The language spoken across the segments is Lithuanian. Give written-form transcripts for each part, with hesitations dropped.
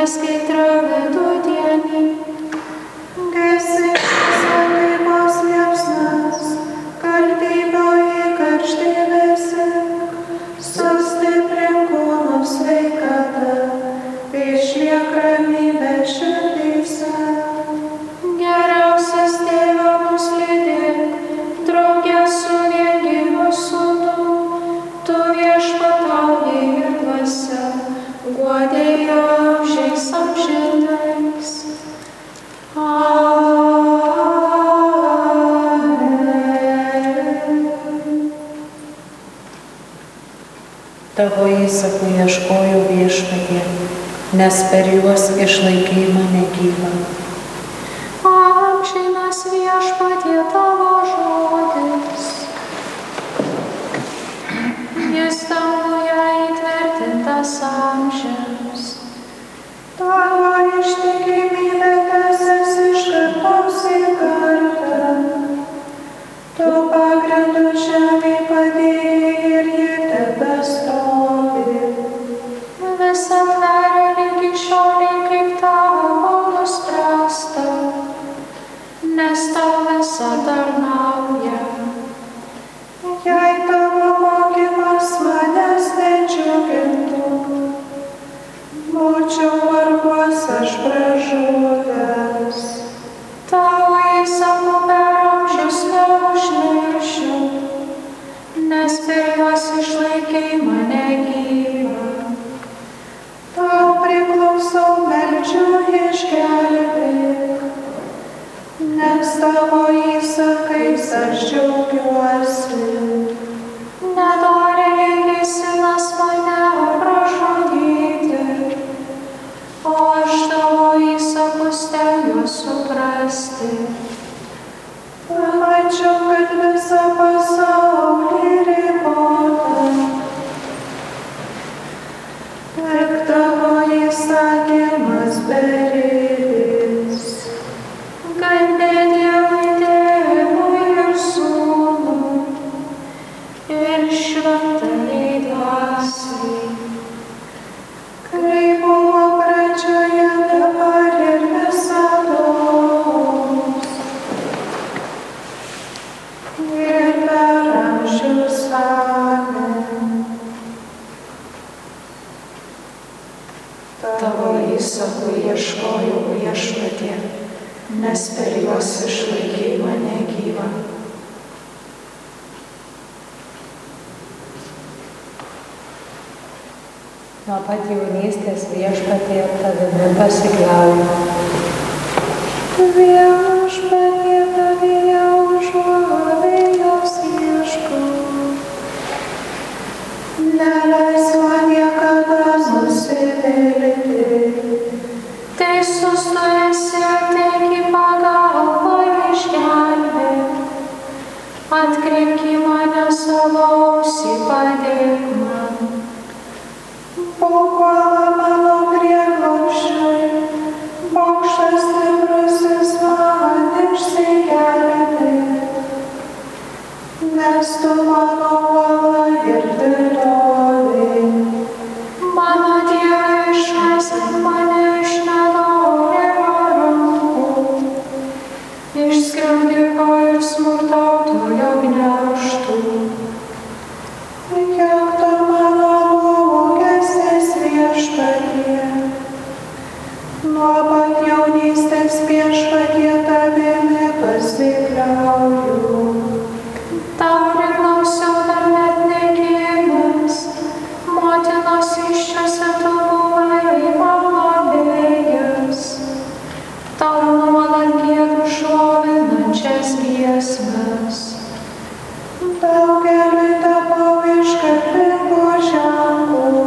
skaidrą vidudienį. Gesintis taikos liepsnas, kaltybioji karštybėse, sustiprink kūnų sveikatą, išliek ramybė širdyse. Geriausias Tėve mus lydėk, drauge su viengimiu Sūnum, tu viešpatauji ir dvasia, guodei jo amžiais amžinais. Amen. Tavo įsakų ieškojau Viešpatie, nes per juos išlaikei mane gyvą. Amžinas Viešpatie tavo žodis, jis danguje įtvirtintas amžiams. Tavo ištikimybė tęsiasi iš kartos į kartą. Tu pagrindų žemei padėjai ir ji tebestovi. Visa tveria lygi šioliai, kaip tavo nuspręsta, nes tau visa tarnauja. Jei tavo mokymas manęs nedžiugintų, būčiau varguos aš pražuvęs. Tavo įsakų per amžius neužmiršiu, nes per juos išlaikei mane gyvą. Tau priklausau, meldžiu, išgelbėk, nes tavo įsakais aš džiaugiuosi. Nedorėliai kėsinas mane pražudyti, o aš tavo įsakus stengiuosi suprasti. Pamačiau, kad visą pasaulį ribota, tik tavo įsakymas beribis. Garbė Dievui Tėvui ir Sūnui ir Šventajai Dvasiai. Kaip buvo pradžioje, dabar ir visados, ir per amžius. Amen. Tavo įsakų ieškojau Viešpatie, nes per juos išlaikei mane gyvą. Nuo pat jaunystės Viešpatie tavimi pasikliauju. Viešpatie tavyje užuovėjos ieškau. Neleisk man niekada nusivilti. Teisus tu esi, ateik į pagalbą išgelbėk. Atkreipk į mane savo ausį, padėk man. Būk uola mano prieglobsčiui, bokštas stiprusis man išsigelbėk. Nes tu mano uola ir tvirtovė. Mano Dieve, išlaisvink mane iš nedorėlio rankų, iš skriaudiko ir smurtautojo gniaužtų. Kiek tu mano lūkestis Viešpatie, nuo pat jaunystės Viešpatie tavimi pasikliauju. Tau priklausiau dar net negimęs, motinos įsčiose tu buvai mano globėjas. Tau nuolat giedu šlovinančias giesmes. Daugeliui tapau iškalbingų ženklų,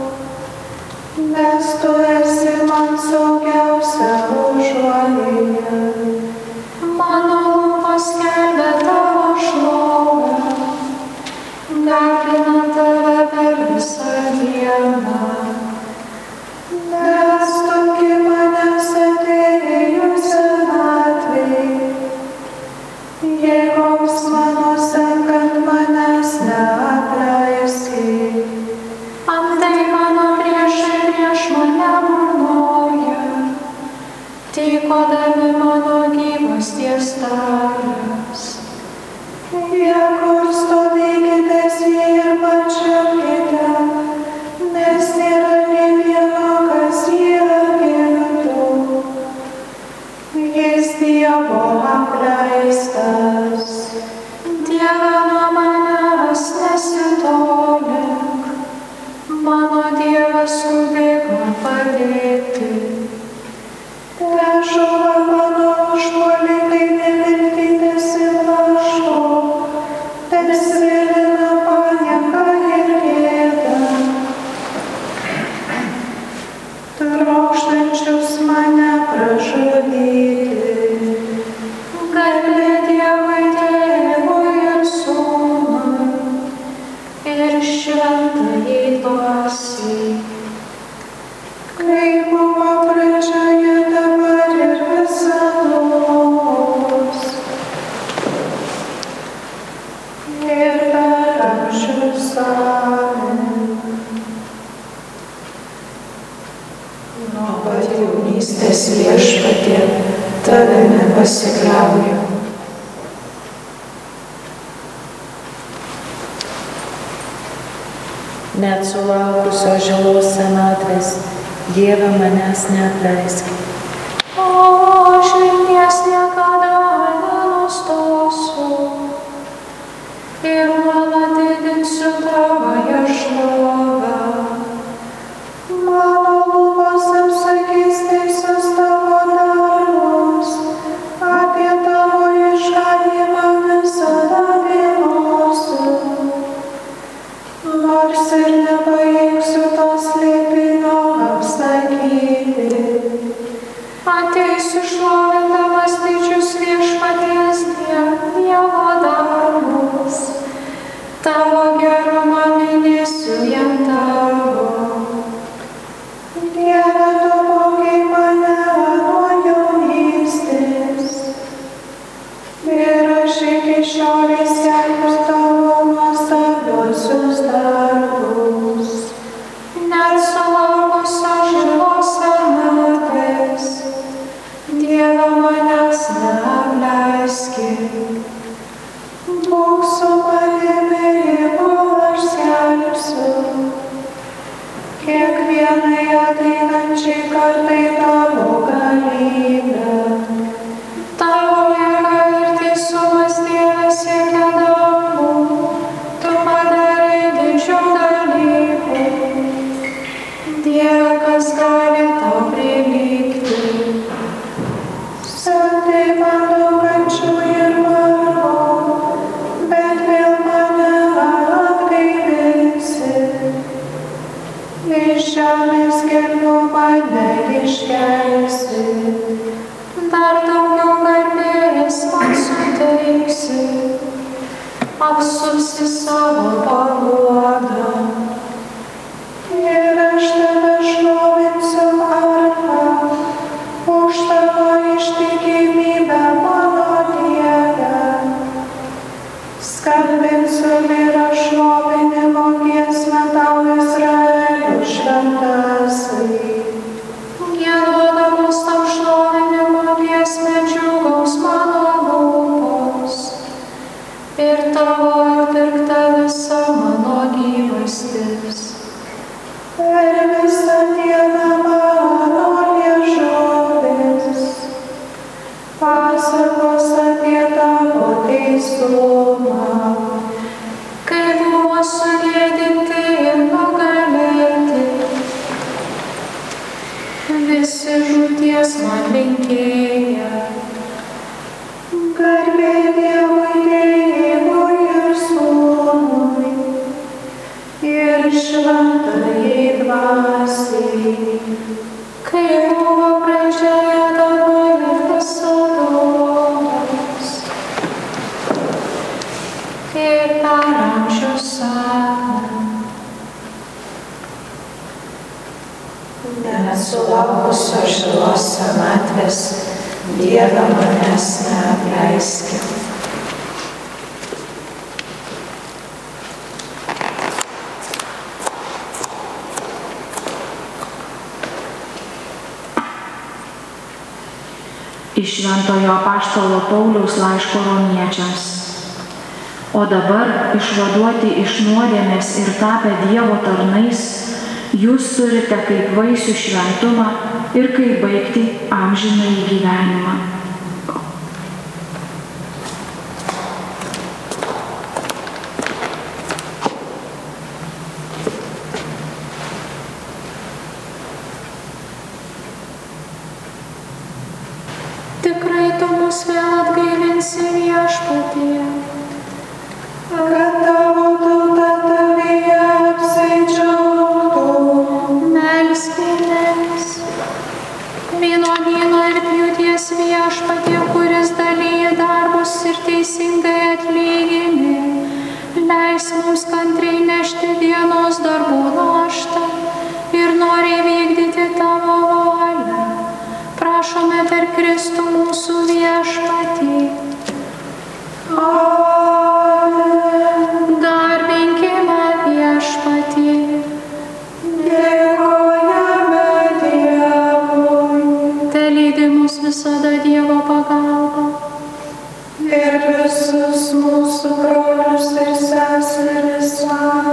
nes tu esi man saugiausia užuovėja. Mano lūpos skelbia tavo šlovę, garbinant tave per visą dieną. Nes tu iki manęs atėjai senatvėj, jėgoms mano sekant manęs neapleisi. Antai mano priešai prieš mane burnoja, kelias. Jie, kur stovykitės ir pačiaukite, nes nėra nė vieno, kas jį apgintų. Jis Dievo apleistas. Dieve, nuo manęs nesitolink, mano Dievas skubėk man padėti. Težuva mano užpuolikai, neviltį nesiblaško, tesvilina panieka ir gėda. Trokštančius mane pražudyti, garbė Dievui Tėvui ir Sūnui ir Šventajai Dvasiai. Kaip buvo pradžioje, dabar ir visados, ir per amžius amen. Nuo pat jaunystės Viešpatie tavimi pasikliauju. Net sulaukusio žilos senatvės, Dieve manęs neapleisk. O aš vilties niekada nenustosiu ir nuolat didinsiu tavąją šlovę. Mano lūpos apsakys teisius tavo darbus, apie tavo išganymą visada dėlosiu. Nors ir nepajėgsiu to slėpinio apsakyti, ateisiu šlovindamas didžius Viešpaties Dievo darbus, tavo gerumą minėsiu jam tavo. Dieve, tu mokei mane nuo jaunystės, ir aš iki šiolei skelbiu tavo nuostabiuosius darbus. Net sulaukusio žilos senatvės, Dieve manęs neapleiskit. Būk su manimi, kol aš skelbsiu kiekvienai ateinančiai kartai tavo galybę. Tavo jėga ir teisumas, Dieve, siekia dangų, tu padarai didžių dalykų. Dieve, kas gali tau prilygti? Siunti man daug kančių ir vargo, bet vėl mane atgaivinsi. Iš žemės gelmių mane iškelsi, dar daugiau garbės man suteiksi, apsusi savo paguodą. Ir aš tave šlovinsiu arfa, už tavo ištikimybę mano Dieve. Skalbinsiu lyra šlovinimo giesmę tau Izraelio šventasai. Giedodamas tau šlovinimo giesmę džiugaus mano lūpos ir tavo atpirkta visa mano gyvastis. Per visą dieną mano liežuvis pasakos apie tavo teisumą, kai buvo sugėdinti ir nugalėti. Visi žūties man linkėja. Garbė Dievui Tėvui ir Sūnui ir Šventajai Dvasiai, kai buvo pradžioje, dabar ir visados, ir per amžius amen. Net sulaukusio žilos senatvės, Dieve manęs neapleiskit. Iš iš Šventojo apaštalo Pauliaus laiško Romiečiams. O dabar, išvaduoti iš nuodėmės ir tapę Dievo tarnais, jūs turite kaip vaisių šventumą ir kaip baigti amžinąjį gyvenimą. Tikrai tu mus vėl atgaivinsi Viešpatie, kad tavo tauta tavyje apsidžiaugtų. melskimės. Vynuogyno ir pjūties Viešpatie, kuris dalyja darbus ir teisingai atlygini, leis mums kantriai nešti dienos darbų naštą ir noriai vykdyti tavo valią. Prašome per Kristų mūsų Viešpatį. Amen. Garbinkime Viešpatį. Dėkojame Dievui Telydi mus visada Dievo pagalba. ir visus mūsų brolius ir seseris